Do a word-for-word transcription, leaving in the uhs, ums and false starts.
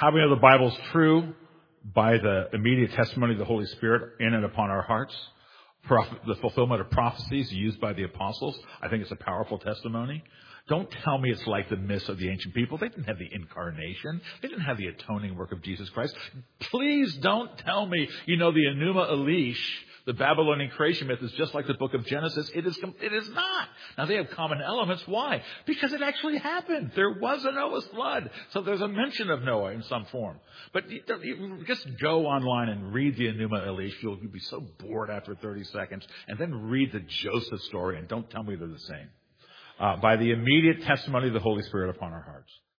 How we know the Bible's true? By the immediate testimony of the Holy Spirit in and upon our hearts. Prophet, the fulfillment of prophecies used by the apostles. I think it's a powerful testimony. Don't tell me it's like the myths of the ancient people. They didn't have the incarnation. They didn't have the atoning work of Jesus Christ. Please don't tell me, you know, the Enuma Elish, the Babylonian creation myth, is just like the book of Genesis. It is, it is not. Now, they have common elements. Why? Because it actually happened. There was a Noah's flood. So there's a mention of Noah in some form. But you, you just go online and read the Enuma Elish. You'll, you'll be so bored after thirty seconds. And then read the Joseph story and don't tell me they're the same. Uh, by the immediate testimony of the Holy Spirit upon our hearts.